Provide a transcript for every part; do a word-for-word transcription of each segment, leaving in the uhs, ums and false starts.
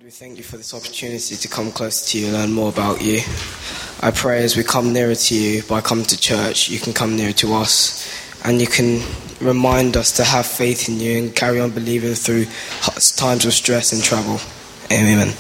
we thank you for this opportunity to come closer to you and learn more about you. I pray as we come nearer to you by coming to church, you can come nearer to us and you can remind us to have faith in you and carry on believing through times of stress and trouble. Amen.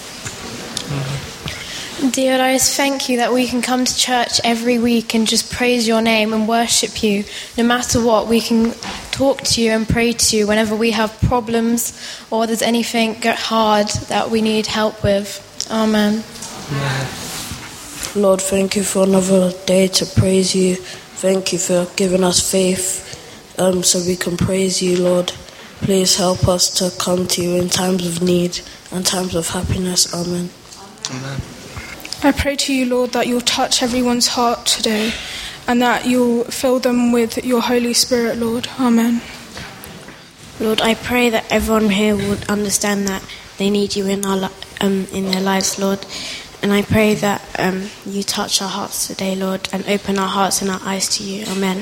Dear Lord, thank you that we can come to church every week and just praise your name and worship you. No matter what, we can talk to you and pray to you whenever we have problems or there's anything hard that we need help with. Amen. Amen. Lord, thank you for another day to praise you. Thank you for giving us faith um, so we can praise you, Lord. Please help us to come to you in times of need and times of happiness. Amen. Amen. I pray to you, Lord, that you'll touch everyone's heart today and that you'll fill them with your Holy Spirit, Lord. Amen. Lord, I pray that everyone here would understand that they need you in our li- um, in their lives, Lord. And I pray that um, you touch our hearts today, Lord, and open our hearts and our eyes to you. Amen.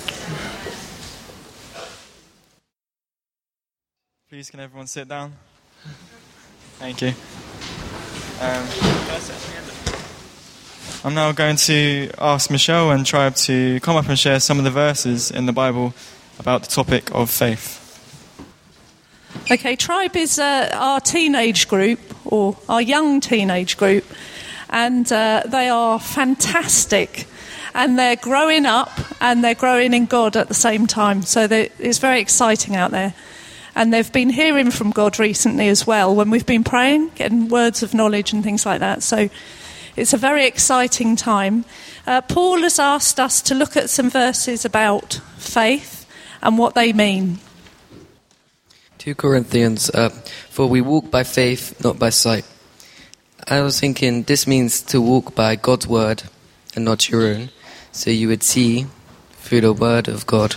Please, can everyone sit down? Thank you. Um, can I sit at the end? I'm now going to ask Michelle and Tribe to come up and share some of the verses in the Bible about the topic of faith. Okay, Tribe is uh, our teenage group, or our young teenage group, and uh, they are fantastic. And they're growing up and they're growing in God at the same time. So it's very exciting out there. And they've been hearing from God recently as well when we've been praying, getting words of knowledge and things like that. So it's a very exciting time. Uh, Paul has asked us to look at some verses about faith and what they mean. Second Corinthians, uh, for we walk by faith, not by sight. I was thinking this means to walk by God's word and not your own, so you would see through the word of God.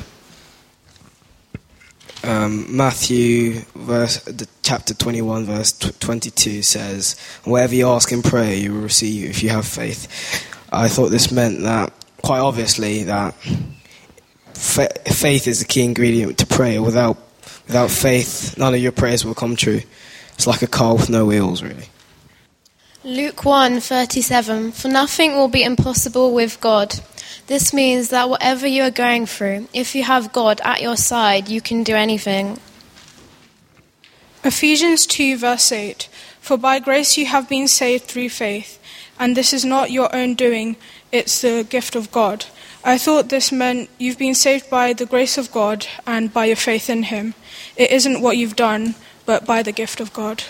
Um, Matthew, verse, the chapter twenty-one, verse twenty-two says, whatever you ask in prayer, you will receive if you have faith. I thought this meant that, quite obviously, that fa- faith is the key ingredient to prayer. Without without faith, none of your prayers will come true. It's like a car with no wheels, really. Luke one thirty-seven, for nothing will be impossible with God. This means that whatever you are going through, if you have God at your side, you can do anything. Ephesians two verse eight, for by grace you have been saved through faith, and this is not your own doing, it's the gift of God. I thought this meant you've been saved by the grace of God and by your faith in him. It isn't what you've done, but by the gift of God.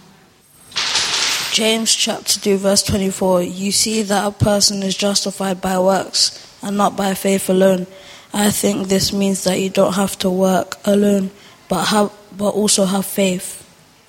James chapter two verse twenty-four, you see that a person is justified by works and not by faith alone. I think this means that you don't have to work alone, but have, but also have faith.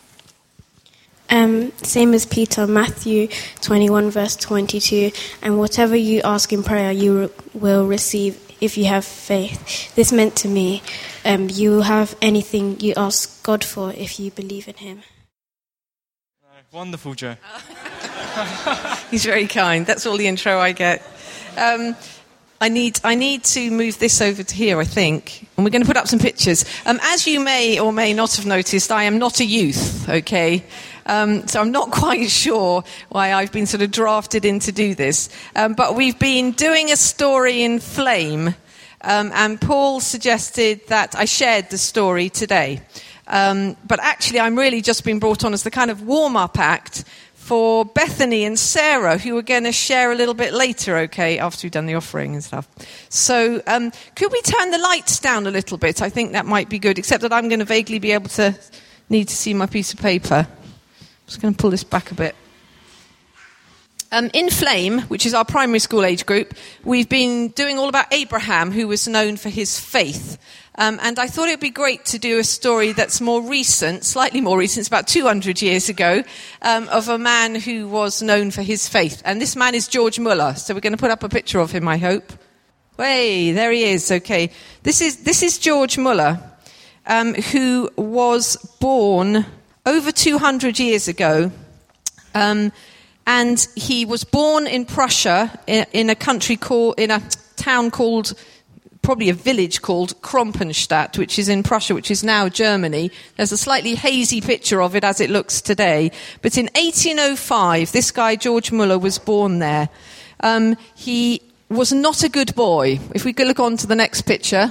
Um, same as Peter, Matthew twenty-one verse twenty-two, and whatever you ask in prayer you re- will receive if you have faith. This meant to me, um, you will have anything you ask God for if you believe in him. Wonderful, Joe. He's very kind. That's all the intro I get. Um, I need I need to move this over to here, I think. And we're going to put up some pictures. Um, as you may or may not have noticed, I am not a youth, okay? Um, so I'm not quite sure why I've been sort of drafted in to do this. Um, but we've been doing a story in Flame. Um, and Paul suggested that I shared the story today. Um, but actually, I'm really just been brought on as the kind of warm-up act for Bethany and Sarah, who are going to share a little bit later, okay, after we've done the offering and stuff. So um, could we turn the lights down a little bit? I think that might be good, except that I'm going to vaguely be able to need to see my piece of paper. I'm just going to pull this back a bit. Um, in Flame, which is our primary school age group, we've been doing all about Abraham, who was known for his faith. Um, and I thought it would be great to do a story that's more recent, slightly more recent, it's about two hundred years ago, um, of a man who was known for his faith. And this man is George Muller. So we're going to put up a picture of him, I hope. Hey, there he is. Okay. This is, this is George Muller, um, who was born over two hundred years ago. Um, and he was born in Prussia, in, in a country called, in a town called probably a village called Kronpenstadt, which is in Prussia, which is now Germany. There's a slightly hazy picture of it as it looks today. But in eighteen oh five, this guy, George Muller, was born there. Um, he was not a good boy. If we could look on to the next picture.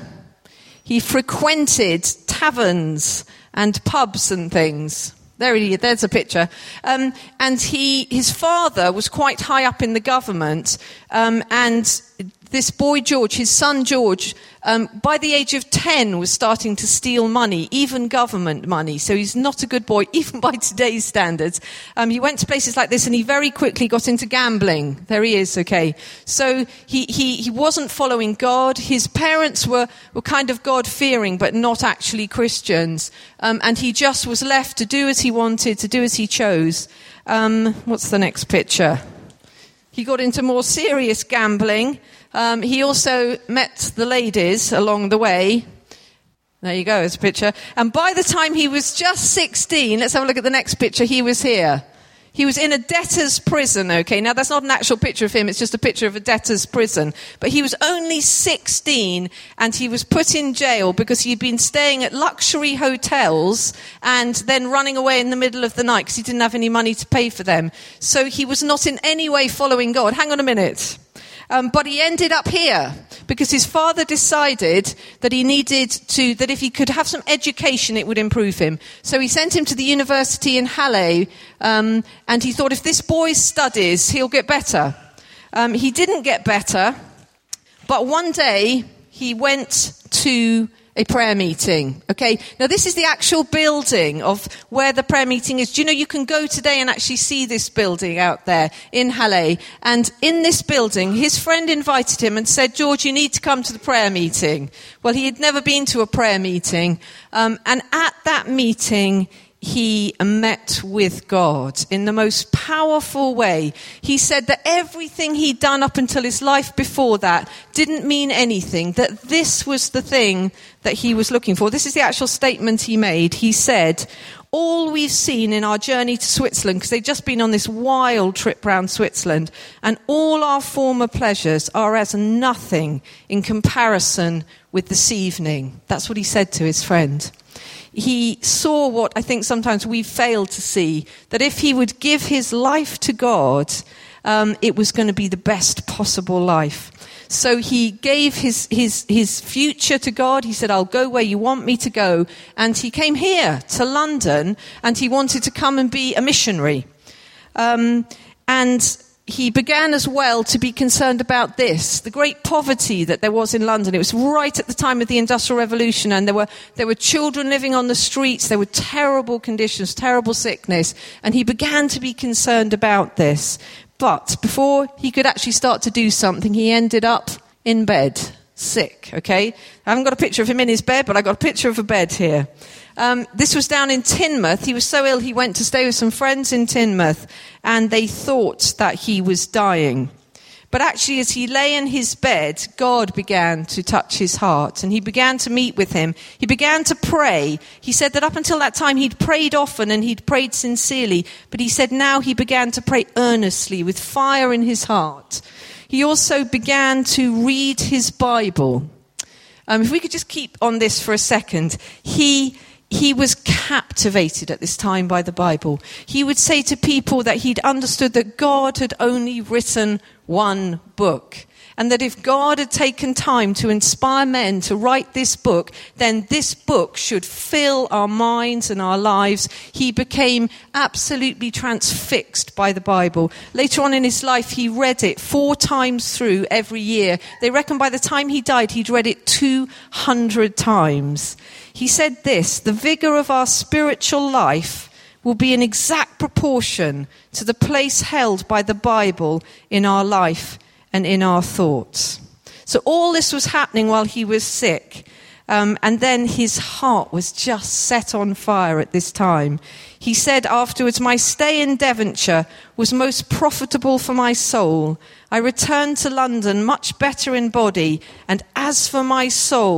He frequented taverns and pubs and things. There he is, there's a picture. Um, and he, his father was quite high up in the government, um, and this boy George, his son George, um, by the age of ten was starting to steal money, even government money. So he's not a good boy, even by today's standards. Um, he went to places like this and he very quickly got into gambling. There he is, okay. So he, he, he wasn't following God. His parents were, were kind of God-fearing, but not actually Christians. Um, and he just was left to do as he wanted, to do as he chose. Um, what's the next picture? He got into more serious gambling. Um, he also met the ladies along the way. There you go, there's a picture. And by the time he was just sixteen, let's have a look at the next picture, he was here. He was in a debtor's prison, okay? Now, that's not an actual picture of him, it's just a picture of a debtor's prison. But he was only sixteen, and he was put in jail because he'd been staying at luxury hotels and then running away in the middle of the night because he didn't have any money to pay for them. So he was not in any way following God. Hang on a minute. Um, but he ended up here because his father decided that he needed to, that if he could have some education, it would improve him. So he sent him to the university in Halle, um, and he thought if this boy studies, he'll get better. Um, he didn't get better, but one day he went to a prayer meeting. Okay, now this is the actual building of where the prayer meeting is. Do you know you can go today and actually see this building out there in Halle? And in this building, his friend invited him and said, George, you need to come to the prayer meeting. Well, he had never been to a prayer meeting. Um, and at that meeting, he met with God in the most powerful way. He said that everything he'd done up until his life before that didn't mean anything, that this was the thing that he was looking for. This is the actual statement he made. He said, all we've seen in our journey to Switzerland, because they'd just been on this wild trip around Switzerland, and all our former pleasures are as nothing in comparison with this evening. That's what he said to his friend. He saw what I think sometimes we fail to see, that if he would give his life to God, um, it was going to be the best possible life. So he gave his, his, his future to God. He said, I'll go where you want me to go. And he came here to London, and he wanted to come and be a missionary. Um, and he began as well to be concerned about this, the great poverty that there was in London. It was right at the time of the Industrial Revolution, and there were there were children living on the streets. There were terrible conditions, terrible sickness, and he began to be concerned about this. But before he could actually start to do something, he ended up in bed, sick, okay? I haven't got a picture of him in his bed, but I got a picture of a bed here. Um, this was down in Teignmouth. He was so ill he went to stay with some friends in Teignmouth, and they thought that he was dying. But actually, as he lay in his bed, God began to touch his heart, and he began to meet with him. He began to pray. He said that up until that time he'd prayed often and he'd prayed sincerely, but he said now he began to pray earnestly with fire in his heart. He also began to read his Bible. Um, if we could just keep on this for a second. He... He was captivated at this time by the Bible. He would say to people that he'd understood that God had only written one book, and that if God had taken time to inspire men to write this book, then this book should fill our minds and our lives. He became absolutely transfixed by the Bible. Later on in his life, he read it four times through every year. They reckon by the time he died, he'd read it two hundred times. He said this, the vigor of our spiritual life will be in exact proportion to the place held by the Bible in our life and in our thoughts. So all this was happening while he was sick. Um, and then his heart was just set on fire at this time. He said afterwards, my stay in Devonshire was most profitable for my soul. I returned to London much better in body, and as for my soul,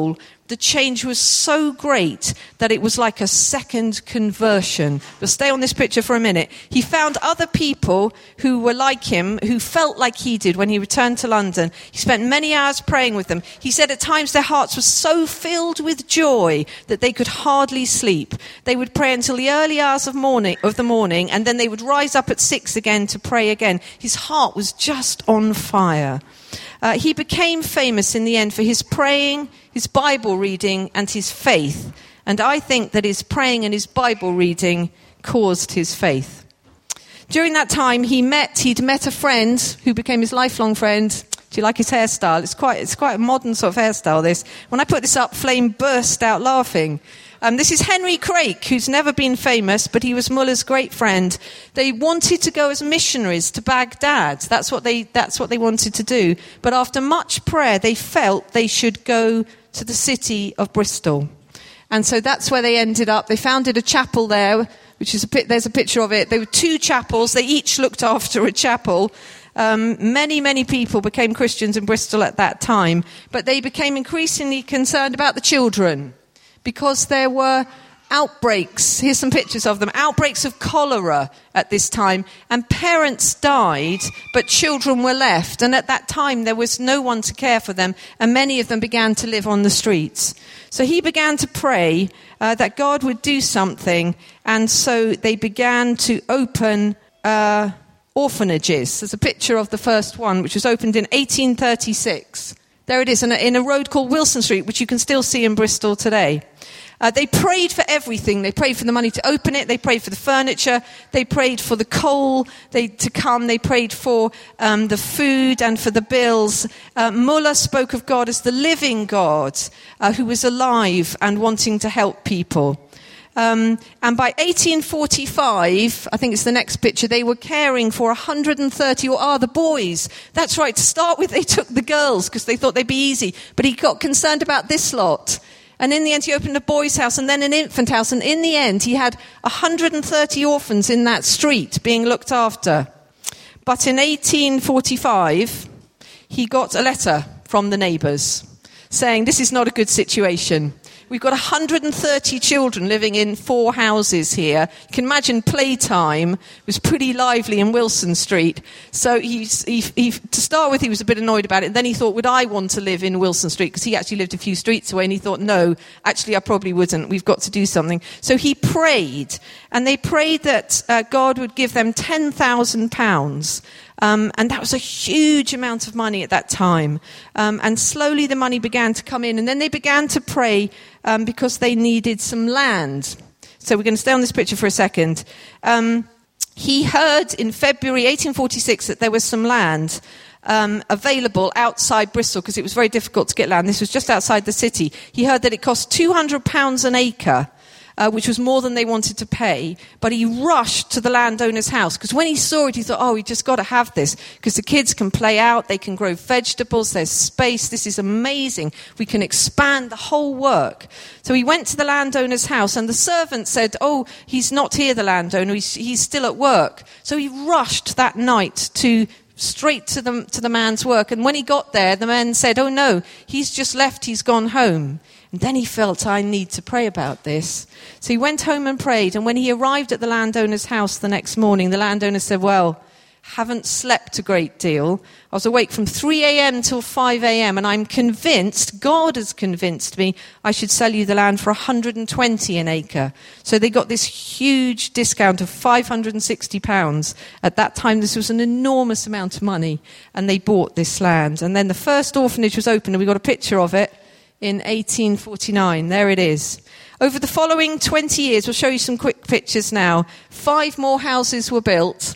the change was so great that it was like a second conversion. But stay on this picture for a minute. He found other people who were like him, who felt like he did when he returned to London. He spent many hours praying with them. He said at times their hearts were so filled with joy that they could hardly sleep. They would pray until the early hours of morning of the morning, and then they would rise up at six again to pray again. His heart was just on fire. Uh, he became famous in the end for his praying, his Bible reading, and his faith. And I think that his praying and his Bible reading caused his faith. During that time, he met, he'd met a friend who became his lifelong friend. Do you like his hairstyle? It's quite, it's quite a modern sort of hairstyle, this. When I put this up, Flame burst out laughing. Um, this is Henry Craik, who's never been famous, but he was Mullah's great friend. They wanted to go as missionaries to Baghdad. That's what they, that's what they wanted to do. But after much prayer, they felt they should go to the city of Bristol. And so that's where they ended up. They founded a chapel there, which is a, there's a picture of it. There were two chapels. They each looked after a chapel. Um, many, many people became Christians in Bristol at that time. But they became increasingly concerned about the children, because there were outbreaks, here's some pictures of them, outbreaks of cholera at this time, and parents died, but children were left, and at that time there was no one to care for them, and many of them began to live on the streets. So he began to pray uh, that God would do something, and so they began to open uh, orphanages. There's a picture of the first one, which was opened in eighteen thirty-six. There it is, in a, in a road called Wilson Street, which you can still see in Bristol today. Uh, they prayed for everything. They prayed for the money to open it. They prayed for the furniture. They prayed for the coal they, to come. They prayed for um, the food and for the bills. Uh, Mullah spoke of God as the living God uh, who was alive and wanting to help people. Um, and by eighteen forty-five, I think it's the next picture, they were caring for one hundred thirty, or are the boys. That's right, to start with, they took the girls because they thought they'd be easy. But he got concerned about this lot. And in the end, he opened a boys' house and then an infant house. And in the end, he had one hundred thirty orphans in that street being looked after. But in eighteen forty-five, he got a letter from the neighbours saying, this is not a good situation. We've got one hundred thirty children living in four houses here. You can imagine playtime was pretty lively in Wilson Street. So he, he, he, to start with, he was a bit annoyed about it. And then he thought, would I want to live in Wilson Street? Because he actually lived a few streets away. And he thought, no, actually, I probably wouldn't. We've got to do something. So he prayed. And they prayed that uh, God would give them ten thousand pounds. Um, and that was a huge amount of money at that time. Um, and slowly the money began to come in. And then they began to pray um, because they needed some land. So we're going to stay on this picture for a second. Um, he heard in February eighteen forty-six that there was some land um, available outside Bristol, because it was very difficult to get land. This was just outside the city. He heard that it cost two hundred pounds an acre. Uh, which was more than they wanted to pay, but he rushed to the landowner's house, because when he saw it, he thought, oh, we just got to have this, because the kids can play out, they can grow vegetables, there's space, this is amazing, we can expand the whole work. So he went to the landowner's house, and the servant said, oh, he's not here, the landowner, he's, he's still at work. So he rushed that night to straight to the, to the man's work, and when he got there, the man said, oh no, he's just left, he's gone home. And then he felt, I need to pray about this. So he went home and prayed. And when he arrived at the landowner's house the next morning, the landowner said, well, haven't slept a great deal. I was awake from three a.m. till five a.m. and I'm convinced, God has convinced me, I should sell you the land for one hundred twenty an acre. So they got this huge discount of five hundred sixty pounds. At that time, this was an enormous amount of money. And they bought this land. And then the first orphanage was opened, and we got a picture of it. In eighteen forty-nine, there it is. Over the following twenty years, we'll show you some quick pictures now. Five more houses were built.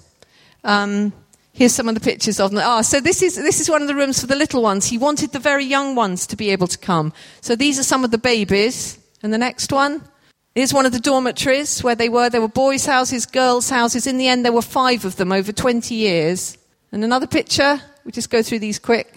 Um, here's some of the pictures of them. Ah, so this is this is one of the rooms for the little ones. He wanted the very young ones to be able to come. So these are some of the babies. And the next one, here's one of the dormitories where they were. There were boys' houses, girls' houses. In the end, there were five of them over twenty years. And another picture. We'll just go through these quick.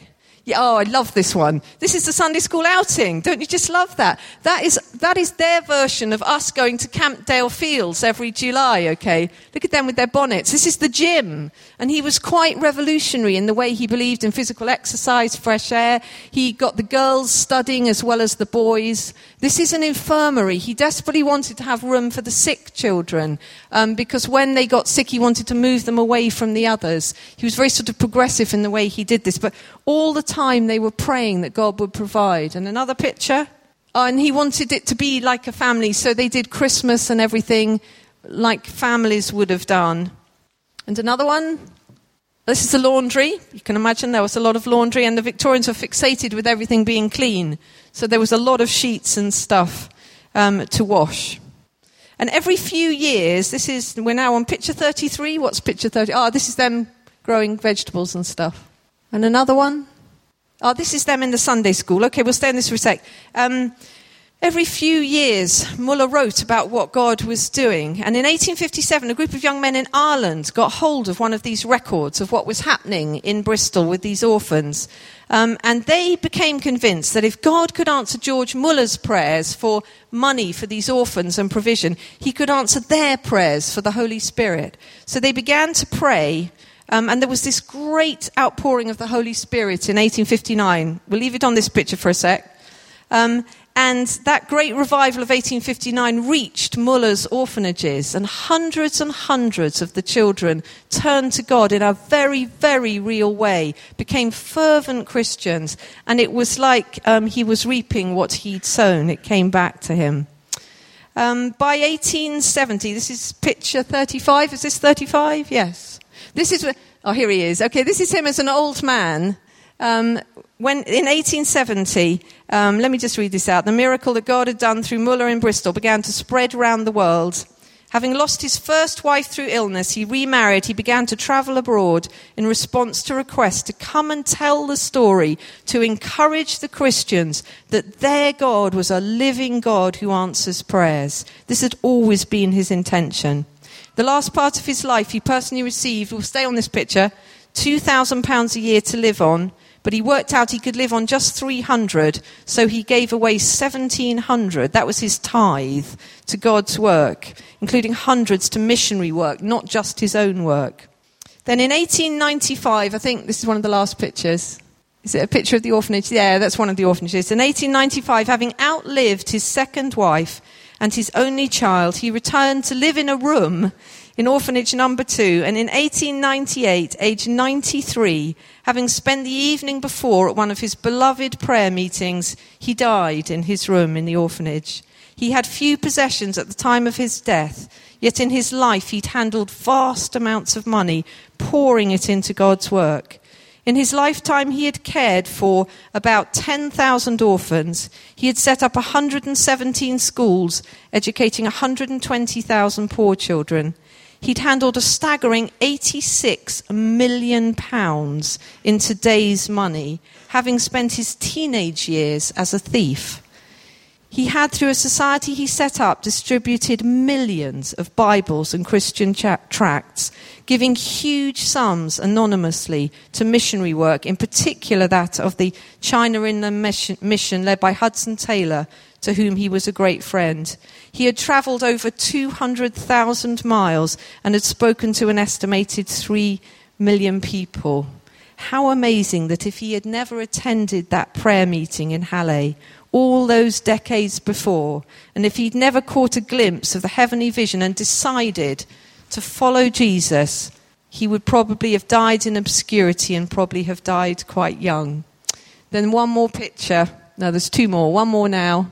Yeah, oh, I love this one. This is the Sunday school outing. Don't you just love that? That is that is their version of us going to Campdale Fields every July, okay? Look at them with their bonnets. This is the gym. And he was quite revolutionary in the way he believed in physical exercise, fresh air. He got the girls studying as well as the boys. This is an infirmary. He desperately wanted to have room for the sick children um, because when they got sick, he wanted to move them away from the others. He was very sort of progressive in the way he did this. But all the time they were praying that God would provide. And another picture. Oh, and he wanted it to be like a family. So they did Christmas and everything like families would have done. And another one. This is the laundry. You can imagine there was a lot of laundry, and the Victorians were fixated with everything being clean. So there was a lot of sheets and stuff um, to wash. And every few years, this is, we're now on picture thirty-three. What's picture thirty? Oh, this is them growing vegetables and stuff. And another one. Oh, this is them in the Sunday school. Okay, we'll stay on this for a sec. Um, Every few years, Muller wrote about what God was doing. And in eighteen fifty-seven, a group of young men in Ireland got hold of one of these records of what was happening in Bristol with these orphans. Um, and they became convinced that if God could answer George Muller's prayers for money for these orphans and provision, he could answer their prayers for the Holy Spirit. So they began to pray. Um, and there was this great outpouring of the Holy Spirit in eighteen fifty-nine. We'll leave it on this picture for a sec. Um, And that great revival of eighteen fifty-nine reached Muller's orphanages, and hundreds and hundreds of the children turned to God in a very, very real way, became fervent Christians, and it was like um, he was reaping what he'd sown. It came back to him. Um, by eighteen seventy, this is picture thirty-five. Is this thirty-five? Yes. This is, oh, here he is. Okay, this is him as an old man. Um, when in eighteen seventy, um, let me just read this out. The miracle that God had done through Muller in Bristol began to spread around the world. Having lost his first wife through illness, he remarried. He began to travel abroad in response to requests to come and tell the story, to encourage the Christians that their God was a living God who answers prayers. This had always been his intention. The last part of his life, he personally received, we'll stay on this picture, two thousand pounds a year to live on. But he worked out he could live on just three hundred, so he gave away seventeen hundred. That was his tithe to God's work, including hundreds to missionary work, not just his own work. Then in eighteen ninety-five, I think this is one of the last pictures. Is it a picture of the orphanage? Yeah, that's one of the orphanages. In eighteen ninety-five, having outlived his second wife and his only child, he returned to live in a room in orphanage number two, and in eighteen ninety-eight, aged ninety-three, having spent the evening before at one of his beloved prayer meetings, he died in his room in the orphanage. He had few possessions at the time of his death, yet in his life he'd handled vast amounts of money, pouring it into God's work. In his lifetime, he had cared for about ten thousand orphans. He had set up one hundred seventeen schools, educating one hundred twenty thousand poor children. He'd handled a staggering eighty-six million pounds in today's money, having spent his teenage years as a thief. He had, through a society he set up, distributed millions of Bibles and Christian cha- tracts, giving huge sums anonymously to missionary work, in particular that of the China Inland Mission, mission led by Hudson Taylor, to whom he was a great friend. He had travelled over two hundred thousand miles and had spoken to an estimated three million people. How amazing that if he had never attended that prayer meeting in Halle all those decades before, and if he'd never caught a glimpse of the heavenly vision and decided to follow Jesus, he would probably have died in obscurity and probably have died quite young. Then one more picture. No, there's two more. One more now.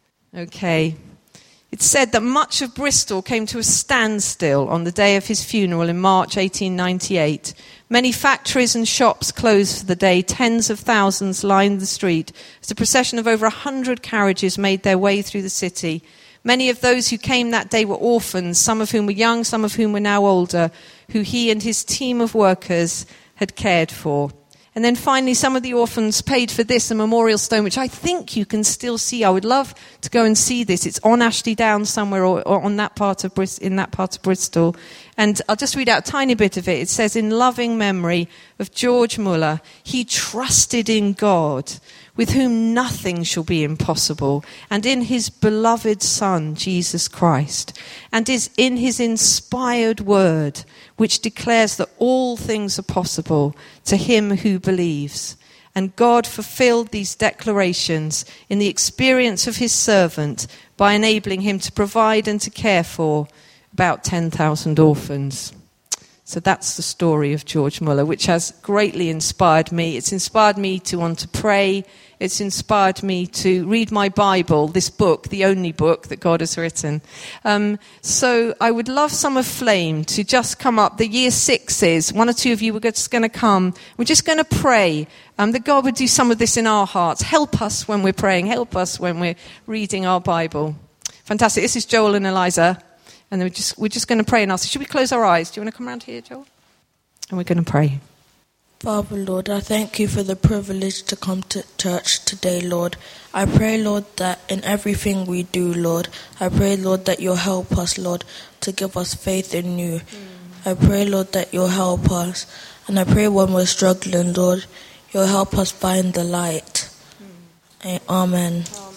Okay. It's said that much of Bristol came to a standstill on the day of his funeral in March eighteen ninety-eight. Many factories and shops closed for the day. Tens of thousands lined the street as a procession of over a hundred carriages made their way through the city. Many of those who came that day were orphans, some of whom were young, some of whom were now older, who he and his team of workers had cared for. And then finally, some of the orphans paid for this, a memorial stone, which I think you can still see. I would love to go and see this. It's on Ashley Downs somewhere, or, or on that part of Bris- in that part of Bristol. And I'll just read out a tiny bit of it. It says, in loving memory of George Muller, he trusted in God, with whom nothing shall be impossible, and in his beloved Son, Jesus Christ, and is in his inspired word, which declares that all things are possible to him who believes. And God fulfilled these declarations in the experience of his servant by enabling him to provide and to care for about ten thousand orphans. So that's the story of George Muller, which has greatly inspired me. It's inspired me to want to pray. It's inspired me to read my Bible, this book, the only book that God has written. Um, so I would love some of Flame to just come up. The year sixes, one or two of you were just going to come. We're just going to pray um, that God would do some of this in our hearts. Help us when we're praying. Help us when we're reading our Bible. Fantastic. This is Joel and Eliza. And then we're just, we're just going to pray and ask. Should we close our eyes? Do you want to come around here, Joel? And we're going to pray. Father, Lord, I thank you for the privilege to come to church today, Lord. I pray, Lord, that in everything we do, Lord, I pray, Lord, that you'll help us, Lord, to give us faith in you. Mm. I pray, Lord, that you'll help us. And I pray when we're struggling, Lord, you'll help us find the light. Mm. Amen. Amen.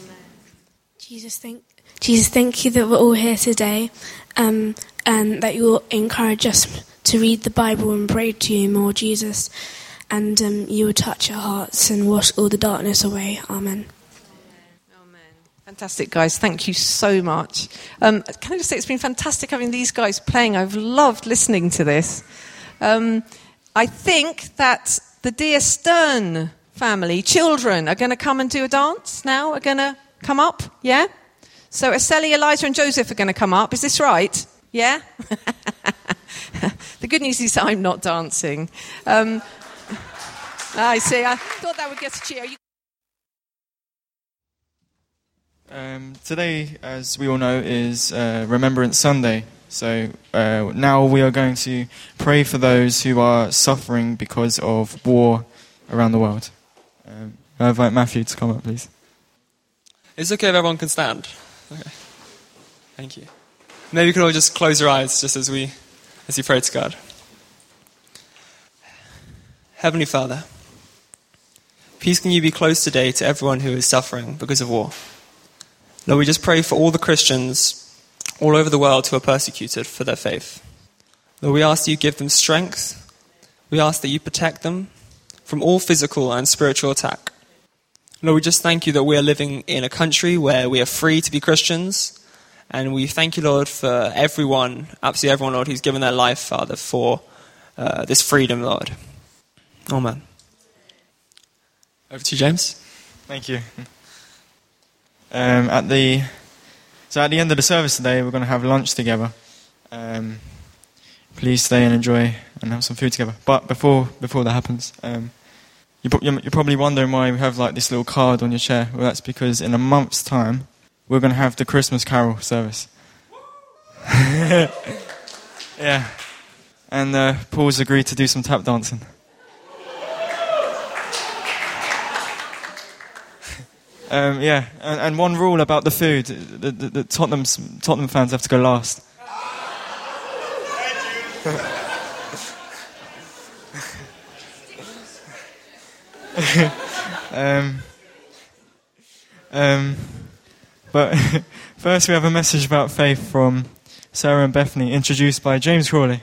Jesus, thank, Jesus, thank you that we're all here today, um, and that you'll encourage us to read the Bible and pray to you more, Jesus, and um, you will touch our hearts and wash all the darkness away. Amen. Amen. Fantastic, guys. Thank you so much. Um, can I just say it's been fantastic having these guys playing. I've loved listening to this. Um, I think that the Dear Stern family, children, are going to come and do a dance now, are going to come up, yeah? So Eseli, Eliza and Joseph are going to come up. Is this right? Yeah? The good news is I'm not dancing. Um, I see. I thought that would get a cheer. You- um, today, as we all know, is uh, Remembrance Sunday. So uh, now we are going to pray for those who are suffering because of war around the world. Um, I invite Matthew to come up, please. It's okay if everyone can stand. Okay. Thank you. Maybe you could all just close your eyes just as we as you pray to God. Heavenly Father, please can you be close today to everyone who is suffering because of war. Lord, we just pray for all the Christians all over the world who are persecuted for their faith. Lord, we ask that you give them strength. We ask that you protect them from all physical and spiritual attack. Lord, we just thank you that we are living in a country where we are free to be Christians. And we thank you, Lord, for everyone, absolutely everyone, Lord, who's given their life, Father, for uh, this freedom, Lord. Amen. Over to you, James. Thank you. Um, at the so at the end of the service today, we're going to have lunch together. Um, please stay and enjoy and have some food together. But before before that happens, um, you, you're probably wondering why we have like this little card on your chair. Well, that's because in a month's time, we're going to have the Christmas Carol service. Yeah. And uh, Paul's agreed to do some tap dancing. um, yeah, and, and one rule about the food, the, the, the Tottenham, Tottenham fans have to go last. um, um, But first we have a message about faith from Sarah and Bethany, introduced by James Crawley.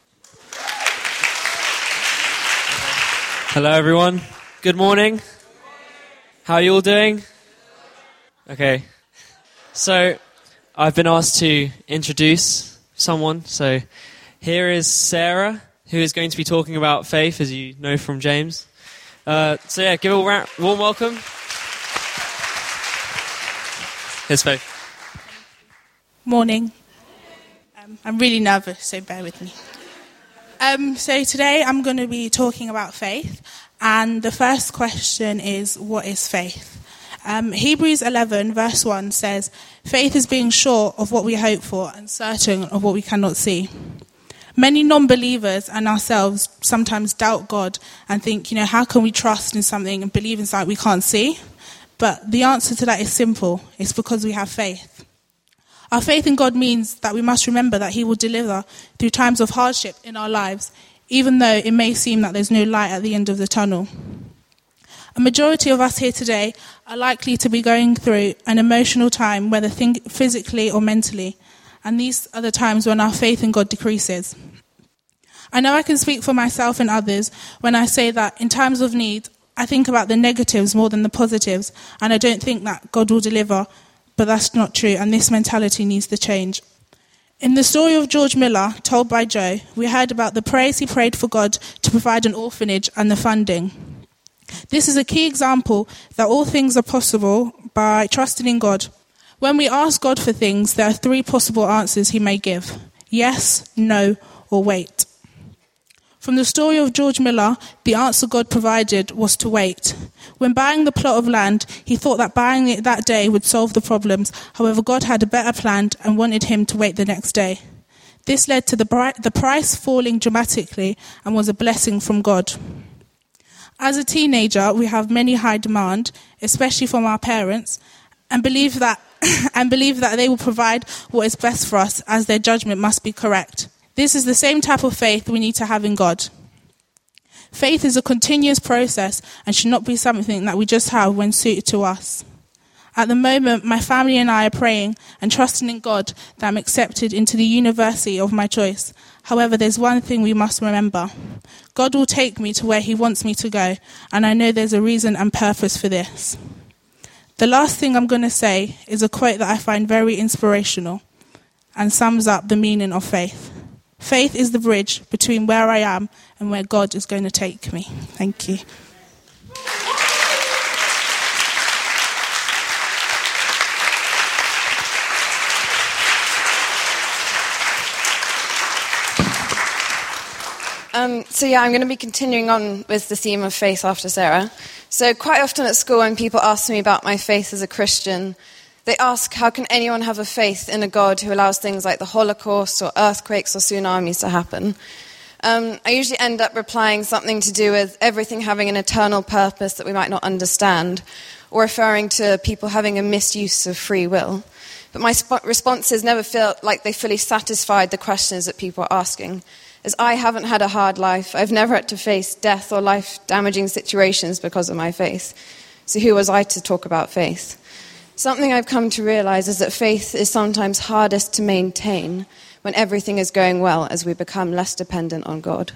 Hello everyone. Good morning. How are you all doing? Okay. So, I've been asked to introduce someone. So, here is Sarah, who is going to be talking about faith, as you know from James. Uh, so yeah, give a warm welcome. Here's Faith. Morning. Um, I'm really nervous, so bear with me. Um, so today I'm going to be talking about faith, and the first question is, what is faith? Um, Hebrews eleven verse one says, faith is being sure of what we hope for and certain of what we cannot see. Many non-believers and ourselves sometimes doubt God and think, you know, how can we trust in something and believe in something we can't see? But the answer to that is simple. It's because we have faith. Our faith in God means that we must remember that he will deliver through times of hardship in our lives, even though it may seem that there's no light at the end of the tunnel. A majority of us here today are likely to be going through an emotional time, whether think physically or mentally, and these are the times when our faith in God decreases. I know I can speak for myself and others when I say that in times of need, I think about the negatives more than the positives, and I don't think that God will deliver, but that's not true, and this mentality needs to change. In the story of George Miller, told by Joe, we heard about the prayers he prayed for God to provide an orphanage and the funding. This is a key example that all things are possible by trusting in God. When we ask God for things, there are three possible answers he may give: yes, no, or wait. From the story of George Miller, the answer God provided was to wait. When buying the plot of land, he thought that buying it that day would solve the problems. However, God had a better plan and wanted him to wait the next day. This led to the, bri- the price falling dramatically and was a blessing from God. As a teenager, we have many high demand, especially from our parents, and believe that and believe that they will provide what is best for us, as their judgment must be correct. This is the same type of faith we need to have in God. Faith is a continuous process and should not be something that we just have when suited to us. At the moment, my family and I are praying and trusting in God that I'm accepted into the university of my choice. However, there's one thing we must remember. God will take me to where he wants me to go, and I know there's a reason and purpose for this. The last thing I'm going to say is a quote that I find very inspirational and sums up the meaning of faith. Faith is the bridge between where I am and where God is going to take me. Thank you. Um, so yeah, I'm going to be continuing on with the theme of faith after Sarah. So quite often at school when people ask me about my faith as a Christian, they ask, how can anyone have a faith in a God who allows things like the Holocaust or earthquakes or tsunamis to happen? Um, I usually end up replying something to do with everything having an eternal purpose that we might not understand, or referring to people having a misuse of free will. But my sp- responses never feel like they fully satisfied the questions that people are asking. As I haven't had a hard life, I've never had to face death or life-damaging situations because of my faith. So who was I to talk about faith? Something I've come to realize is that faith is sometimes hardest to maintain when everything is going well, as we become less dependent on God.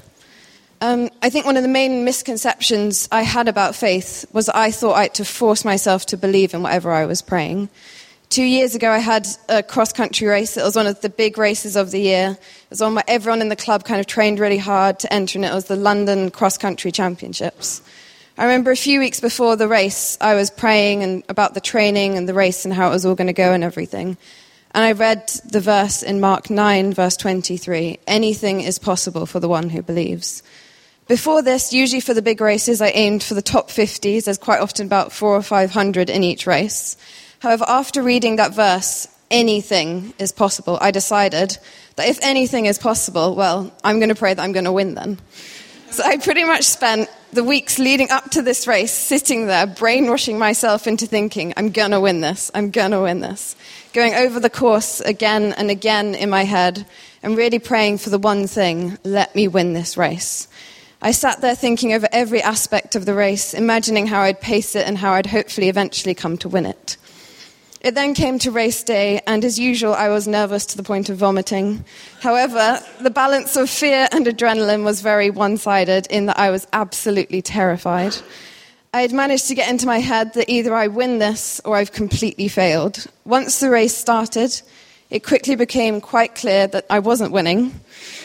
Um, I think one of the main misconceptions I had about faith was that I thought I had to force myself to believe in whatever I was praying. Two years ago, I had a cross-country race. It was one of the big races of the year. It was one where everyone in the club kind of trained really hard to enter, and it was the London Cross-Country Championships. I remember a few weeks before the race, I was praying and about the training and the race and how it was all going to go and everything. And I read the verse in Mark nine, verse twenty-three, anything is possible for the one who believes. Before this, usually for the big races, I aimed for the top fifties. There's quite often about four or five hundred in each race. However, after reading that verse, anything is possible, I decided that if anything is possible, well, I'm going to pray that I'm going to win then. So I pretty much spent the weeks leading up to this race sitting there, brainwashing myself into thinking, I'm going to win this, I'm going to win this. Going over the course again and again in my head and really praying for the one thing, let me win this race. I sat there thinking over every aspect of the race, imagining how I'd pace it and how I'd hopefully eventually come to win it. It then came to race day, and as usual, I was nervous to the point of vomiting. However, the balance of fear and adrenaline was very one-sided in that I was absolutely terrified. I had managed to get into my head that either I win this or I've completely failed. Once the race started, it quickly became quite clear that I wasn't winning.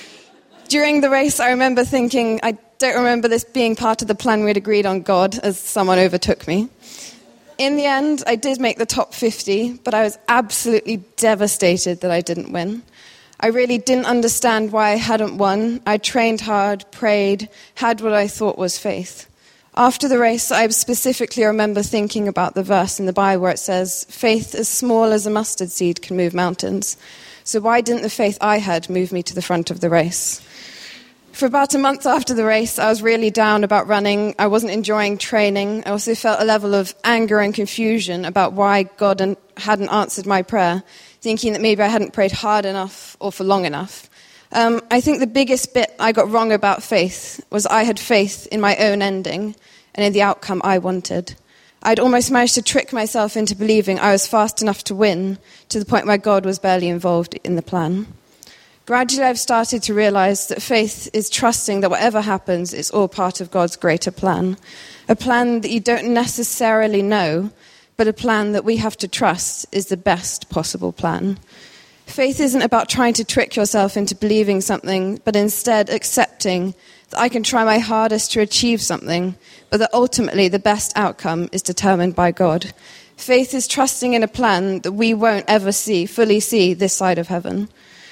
During the race, I remember thinking, I don't remember this being part of the plan we'd agreed on God, as someone overtook me. In the end, I did make the top fifty, but I was absolutely devastated that I didn't win. I really didn't understand why I hadn't won. I trained hard, prayed, had what I thought was faith. After the race, I specifically remember thinking about the verse in the Bible where it says, faith as small as a mustard seed can move mountains. So why didn't the faith I had move me to the front of the race? For about a month after the race, I was really down about running. I wasn't enjoying training. I also felt a level of anger and confusion about why God hadn't answered my prayer, thinking that maybe I hadn't prayed hard enough or for long enough. Um, I think the biggest bit I got wrong about faith was I had faith in my own ending and in the outcome I wanted. I'd almost managed to trick myself into believing I was fast enough to win, to the point where God was barely involved in the plan. Gradually, I've started to realize that faith is trusting that whatever happens, it's all part of God's greater plan. A plan that you don't necessarily know, but a plan that we have to trust is the best possible plan. Faith isn't about trying to trick yourself into believing something, but instead accepting that I can try my hardest to achieve something, but that ultimately the best outcome is determined by God. Faith is trusting in a plan that we won't ever see, fully see this side of heaven.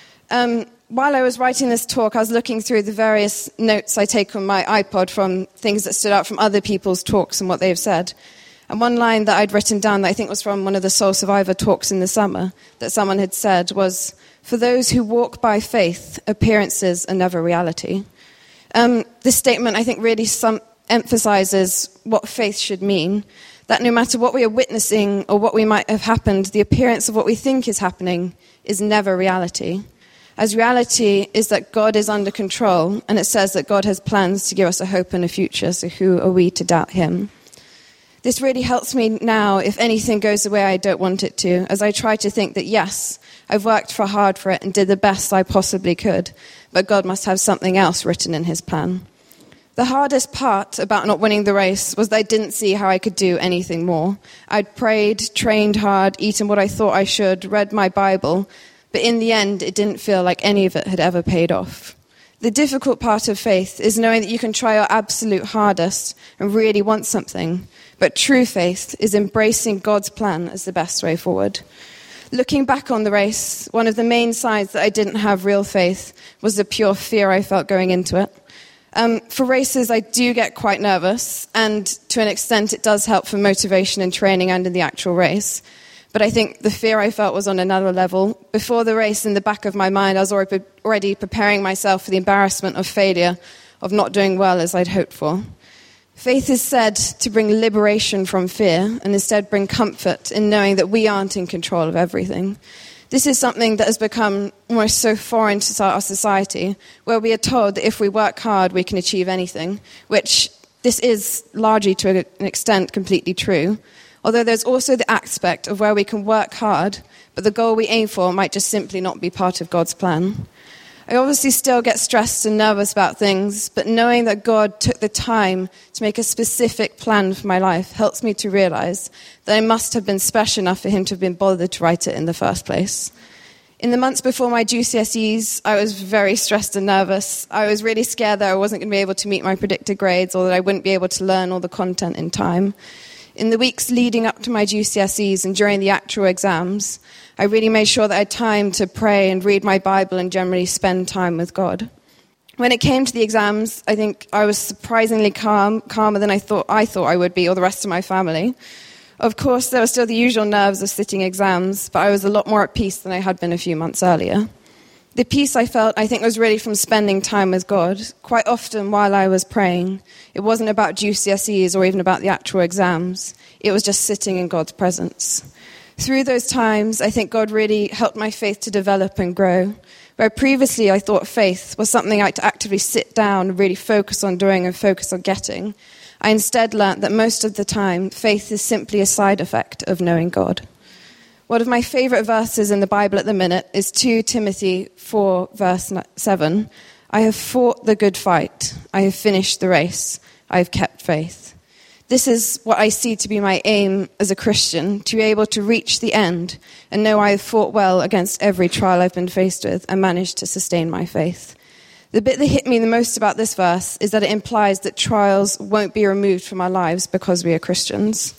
Um, while I was writing this talk, I was looking through the various notes I take on my iPod from things that stood out from other people's talks and what they've said. And one line that I'd written down that I think was from one of the Soul Survivor talks in the summer that someone had said was, "For those who walk by faith, appearances are never reality." Um, this statement, I think, really some, emphasizes what faith should mean, that no matter what we are witnessing or what we might have happened, the appearance of what we think is happening is never reality. As reality is that God is under control, and it says that God has plans to give us a hope and a future, so who are we to doubt him? This really helps me now if anything goes the way I don't want it to, as I try to think that yes, I've worked for hard for it and did the best I possibly could, but God must have something else written in his plan. The hardest part about not winning the race was that I didn't see how I could do anything more. I'd prayed, trained hard, eaten what I thought I should, read my Bible, but in the end, it didn't feel like any of it had ever paid off. The difficult part of faith is knowing that you can try your absolute hardest and really want something, but true faith is embracing God's plan as the best way forward. Looking back on the race, one of the main signs that I didn't have real faith was the pure fear I felt going into it. Um, for races, I do get quite nervous, and to an extent it does help for motivation and training and in the actual race. But I think the fear I felt was on another level. Before the race, in the back of my mind, I was already preparing myself for the embarrassment of failure, of not doing well as I'd hoped for. Faith is said to bring liberation from fear and instead bring comfort in knowing that we aren't in control of everything. This is something that has become almost so foreign to our society, where we are told that if we work hard, we can achieve anything, which this is largely to an extent completely true. Although there's also the aspect of where we can work hard, but the goal we aim for might just simply not be part of God's plan. I obviously still get stressed and nervous about things, but knowing that God took the time to make a specific plan for my life helps me to realize that I must have been special enough for him to have been bothered to write it in the first place. In the months before my G C S Es, I was very stressed and nervous. I was really scared that I wasn't going to be able to meet my predicted grades or that I wouldn't be able to learn all the content in time. In the weeks leading up to my G C S Es and during the actual exams, I really made sure that I had time to pray and read my Bible and generally spend time with God. When it came to the exams, I think I was surprisingly calm, calmer than I thought I thought I would be, or the rest of my family. Of course, there were still the usual nerves of sitting exams, but I was a lot more at peace than I had been a few months earlier. The peace I felt, I think, was really from spending time with God. Quite often while I was praying, it wasn't about G C S Es or even about the actual exams. It was just sitting in God's presence. Through those times, I think God really helped my faith to develop and grow. Where previously I thought faith was something I had to actively sit down and really focus on doing and focus on getting, I instead learnt that most of the time, faith is simply a side effect of knowing God. One of my favourite verses in the Bible at the minute is Second Timothy four, verse seven. I have fought the good fight. I have finished the race. I have kept faith. This is what I see to be my aim as a Christian, to be able to reach the end and know I have fought well against every trial I've been faced with and managed to sustain my faith. The bit that hit me the most about this verse is that it implies that trials won't be removed from our lives because we are Christians.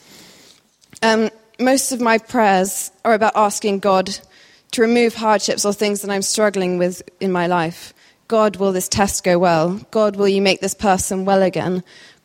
Um, most of my prayers are about asking God to remove hardships or things that I'm struggling with in my life. God, will this test go well? God, will you make this person well again?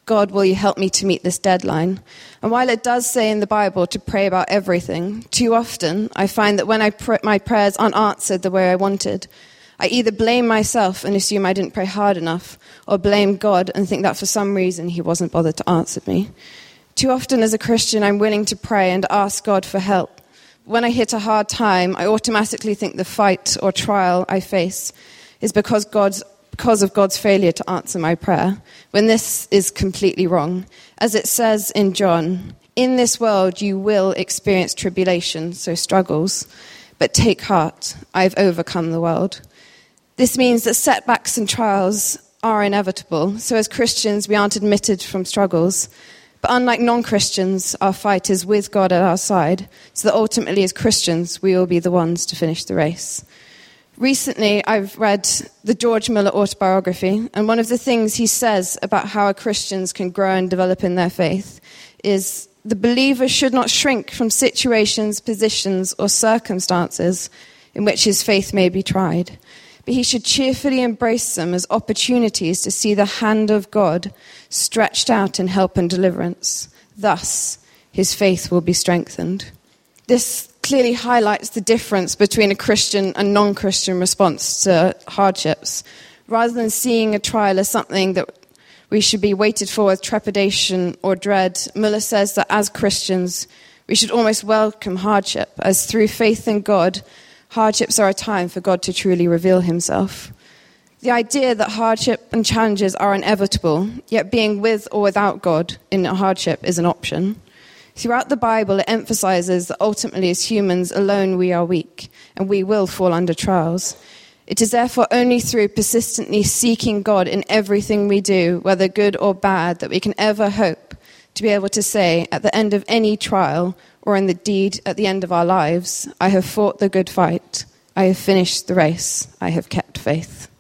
God, will you help me to meet this deadline? And while it does say in the Bible to pray about everything, too often I find that when I pr- my prayers aren't answered the way I wanted, I either blame myself and assume I didn't pray hard enough, or blame God and think that for some reason he wasn't bothered to answer me. Too often as a Christian, I'm willing to pray and ask God for help. When I hit a hard time, I automatically think the fight or trial I face is because God's because of God's failure to answer my prayer, when this is completely wrong. As it says in John, in this world you will experience tribulation, so struggles, but take heart, I've overcome the world. This means that setbacks and trials are inevitable, so as Christians we aren't admitted from struggles. But unlike non-Christians, our fight is with God at our side, so that ultimately as Christians we will be the ones to finish the race. Recently, I've read the George Miller autobiography, and one of the things he says about how Christians can grow and develop in their faith is the believer should not shrink from situations, positions, or circumstances in which his faith may be tried, but he should cheerfully embrace them as opportunities to see the hand of God stretched out in help and deliverance. Thus, his faith will be strengthened. This clearly highlights the difference between a Christian and non-Christian response to hardships. Rather than seeing a trial as something that we should be waited for with trepidation or dread, Miller says that as Christians, we should almost welcome hardship, as through faith in God, hardships are a time for God to truly reveal himself. The idea that hardship and challenges are inevitable, yet being with or without God in a hardship is an option. Throughout the Bible, it emphasizes that ultimately as humans alone we are weak, and we will fall under trials. It is therefore only through persistently seeking God in everything we do, whether good or bad, that we can ever hope to be able to say at the end of any trial, or in the deed at the end of our lives, I have fought the good fight, I have finished the race, I have kept faith.